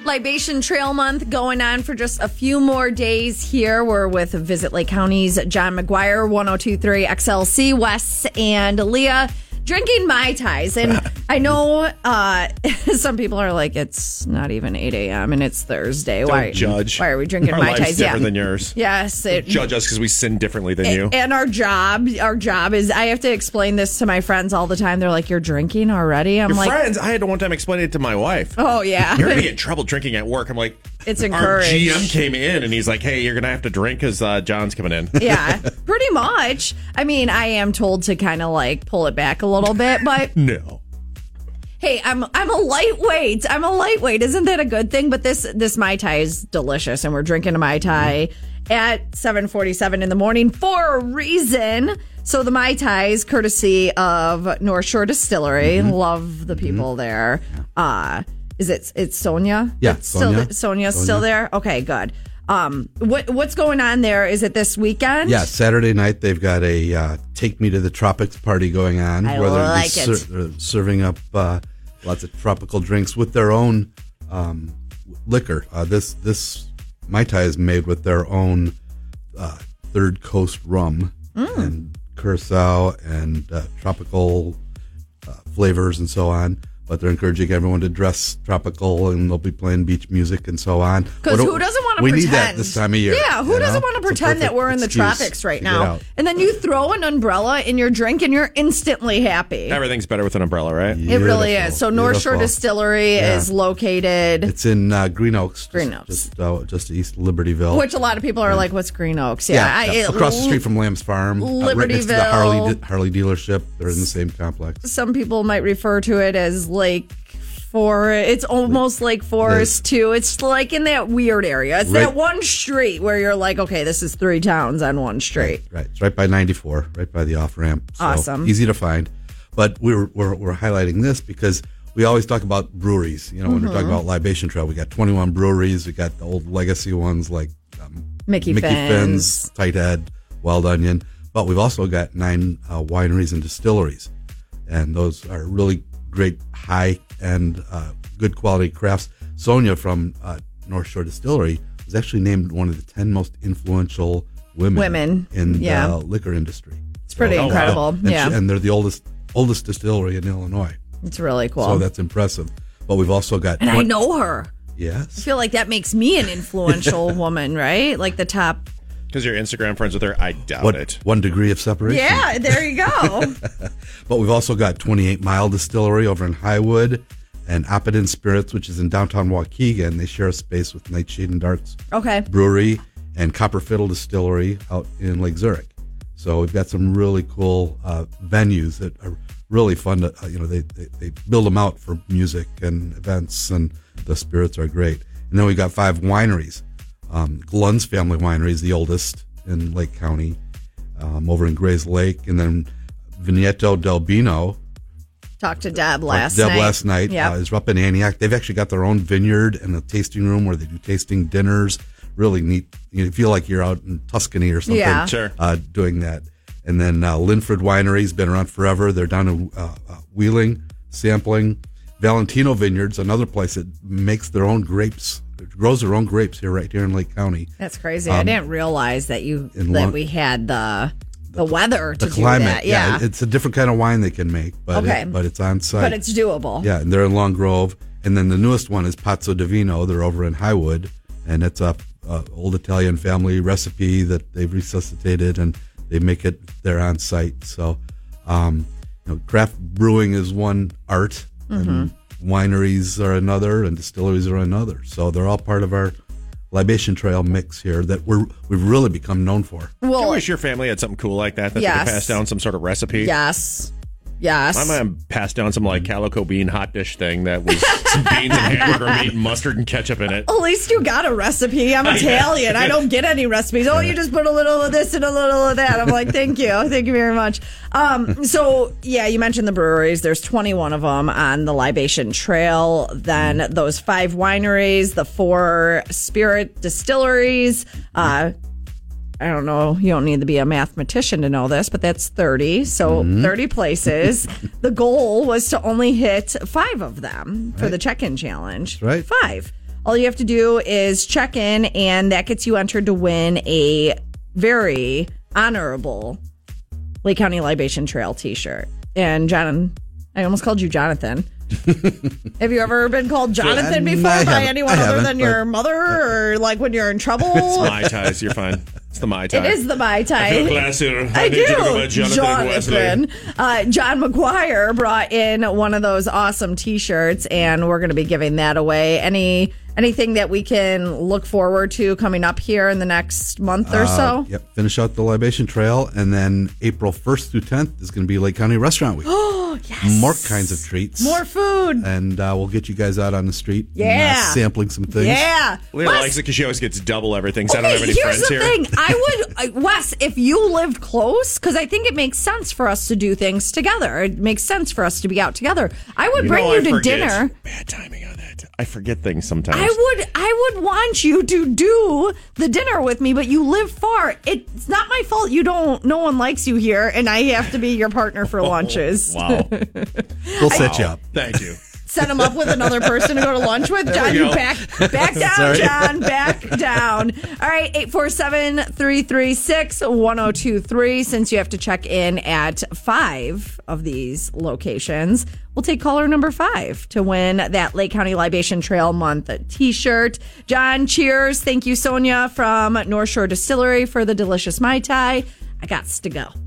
Libation Trail Month going on for just a few more days here. We're with Visit Lake County's John McGuire, 102.3 XLC, Wes and Leah, drinking Mai Tais. And I know some people are like, it's not even 8 a.m. and it's Thursday. Don't judge. Why are we drinking Our Mai life's Tais? different than yours. Yes. Judge us because we sin differently than you. And our job is, I have to explain this to my friends all the time. They're like, you're drinking already? I'm Your like, friends, I had to one time explain it to my wife. oh, yeah. You're going to get in trouble drinking at work. I'm like, It's our encouraged. GM came in and he's like, hey, you're going to have to drink because John's coming in. Yeah, pretty much. I mean, I am told to kind of like pull it back a little bit, but No. hey, I'm a lightweight. Isn't that a good thing? But this Mai Tai is delicious, and we're drinking a Mai Tai at 7:47 in the morning for a reason. So the Mai Tais, courtesy of North Shore Distillery, love the people there. It's Sonia? Yeah, It's still, Sonia's still there? Okay, good. What's going on there? Is it this weekend? Yeah, Saturday night they've got a Take Me to the Tropics party going on. I where they're like it. They're serving up lots of tropical drinks with their own liquor. This Mai Tai is made with their own Third Coast rum and curacao and tropical flavors and so on. But they're encouraging everyone to dress tropical, and they'll be playing beach music and so on. Because who doesn't want to we pretend? need that this time of year. Yeah, who doesn't want to pretend that we're in the excuse tropics right to get now? out. And then you throw an umbrella in your drink, and you're instantly happy. Everything's better with an umbrella, right? It really Beautiful, is. So North Shore beautiful. Distillery is located, It's in Green Oaks. Green Oaks. Just east of Libertyville. which a lot of people are like, what's Green Oaks? across the street from Lamb's Farm. Right next to the Libertyville. Harley dealership. They're in the same complex. Some people might refer to it as Lake Forest. It's almost Lake Forest, too. It's like in that weird area. It's that one street where you're like, okay, this is 3 towns on one street. Right. It's right by 94, right by the off-ramp. So Awesome. Easy to find. But we're highlighting this because we always talk about breweries. You know, when we're talking about Libation Trail, we got 21 breweries. We got the old legacy ones like Mickey Finn's, Tight Ed, Wild Onion. But we've also got 9 wineries and distilleries. And those are really great high-end, good quality crafts. Sonia from North Shore Distillery was actually named one of the 10 most influential women in the liquor industry. It's pretty incredible. And they're the oldest distillery in Illinois. It's really cool. So that's impressive. But we've also got... And I know her. I Yes. feel like that makes me an influential woman, right? Like the top. Because you're Instagram friends with her? I doubt it. 1 degree of separation. Yeah, there you go. But we've also got 28 Mile Distillery over in Highwood and Oppidan Spirits, which is in downtown Waukegan. They share a space with Nightshade and Darts Okay. Brewery and Copper Fiddle Distillery out in Lake Zurich. So we've got some really cool venues that are really fun to, they build them out for music and events, and the spirits are great. And then we've got 5 wineries. Glenn's Family Winery is the oldest in Lake County, over in Grays Lake, and then Vigneto del Bino. Talked to Deb last night. Yep. Is up in Antioch. They've actually got their own vineyard and a tasting room where they do tasting dinners. Really neat. You feel like you're out in Tuscany or something. Yeah. Sure. Doing that. And then Linford Winery's been around forever. They're down in Wheeling, sampling. Valentino Vineyards, another place that makes their own grapes. It grows their own grapes right here in Lake County. That's crazy. I didn't realize that we had the weather to The climate, do that. Yeah. it's a different kind of wine they can make, but but it's on site. But it's doable. Yeah, and they're in Long Grove. And then the newest one is Pazzo Divino. They're over in Highwood, and it's a old Italian family recipe that they've resuscitated, and they make it there on site. So, craft brewing is one art, and wineries are another, and distilleries are another. So they're all part of our Libation Trail mix here that we've really become known for. Do you Well, wish your family had something cool like that they Yes. could pass down some sort of recipe? yes. I'm going to pass down some like calico bean hot dish thing that was some beans and hamburger meat and mustard and ketchup in it. At least you got a recipe. I'm Italian. I don't get any recipes. Oh, you just put a little of this and a little of that. I'm like, thank you. Thank you very much. So, yeah, you mentioned the breweries. There's 21 of them on the Libation Trail. Then those 5 wineries, the 4 spirit distilleries. I don't know. You don't need to be a mathematician to know this, but that's 30. So 30 places. The goal was to only hit 5 of them for the check-in challenge. Right. 5. All you have to do is check in, and that gets you entered to win a very honorable Lake County Libation Trail t-shirt. And John, I almost called you Jonathan. Have you ever been called Jonathan before by anyone other than your mother, or like when you're in trouble? It's Mai Tais. You're fine. It's the Mai Tai. It is the Mai Tai. I feel classier. I do. You talk about Jonathan. John McGuire brought in one of those awesome T-shirts, and we're going to be giving that away. Anything that we can look forward to coming up here in the next month or so? Yep. Finish out the Libation Trail, and then April 1st through 10th is going to be Lake County Restaurant Week. Oh, yes. More kinds of treats. More food. And we'll get you guys out on the street. Yeah. And, sampling some things. Yeah. Leah likes it because she always gets double everything, so I don't have any friends here. Here's the thing. I would, Wes, if you lived close, because I think it makes sense for us to do things together. It makes sense for us to be out together. I would bring you to dinner. Bad timing on that. I forget things sometimes. I would want you to do the dinner with me, but you live far. It's not my fault no one likes you here, and I have to be your partner for lunches. Wow. We'll set you up. Thank you. Set him up with another person to go to lunch with. John, you back down, John, back down. All right, 847-336-1023. Since you have to check in at 5 of these locations, we'll take caller number 5 to win that Lake County Libation Trail Month t-shirt. John, cheers. Thank you, Sonia from North Shore Distillery, for the delicious Mai Tai. I got to go.